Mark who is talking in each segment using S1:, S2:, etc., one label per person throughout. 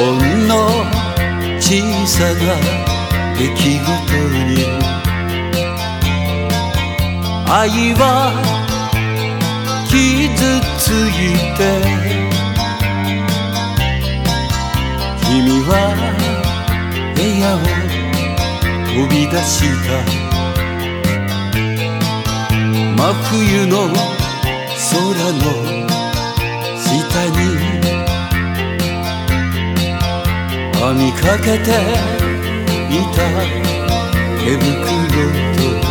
S1: んの小さな出来事に愛は傷ついて、君は部屋を飛び出した。真冬の空の下に編みかけていた手袋と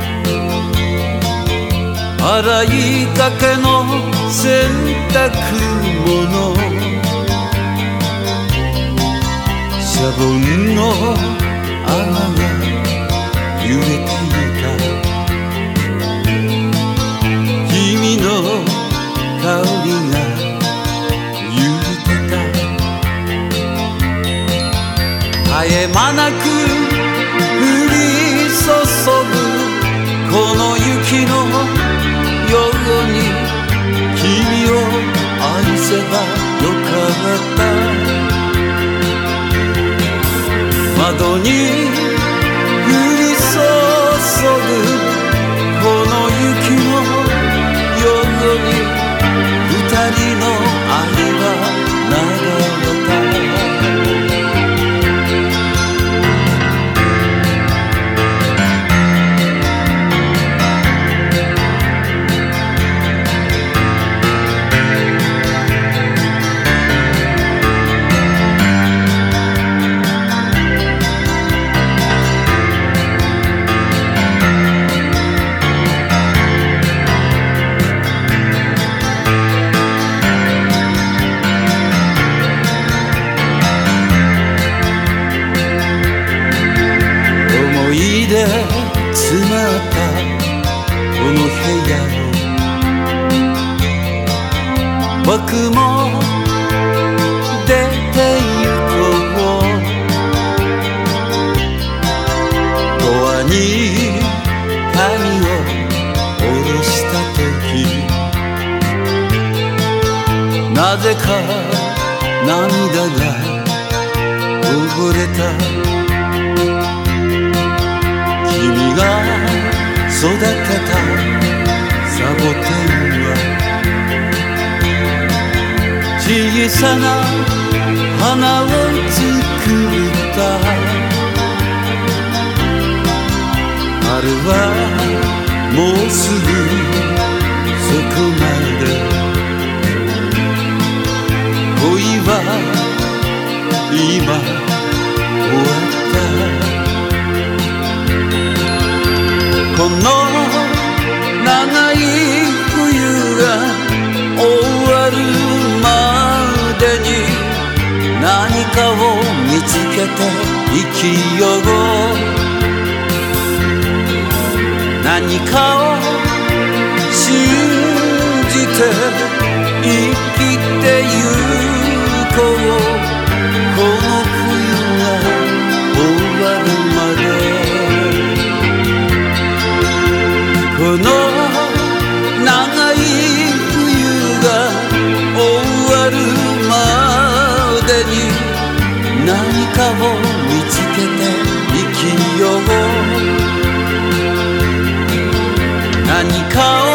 S1: 洗いかけの洗濯物、シャボンの泡が揺れていた。君の香りが揺れてた。絶え間なく降り注ぐこの雪のように君を愛せばよかった。窓に降り注ぐこの雪のように二人の愛は流れた。詰まったこの部屋を僕も出て行こう。ドアに鍵を下ろした時、なぜか涙がこぼれた。君が育てたサボテンは小さな花を作った。春はもうすぐそこまで。恋は今終わった。この長い冬が終わるまでに何かを見つけて生きよう。何かを信じて生きてゆこう。この冬が終わるまで。この長い冬が終わるまでに何かを見つけて生きよう。何かを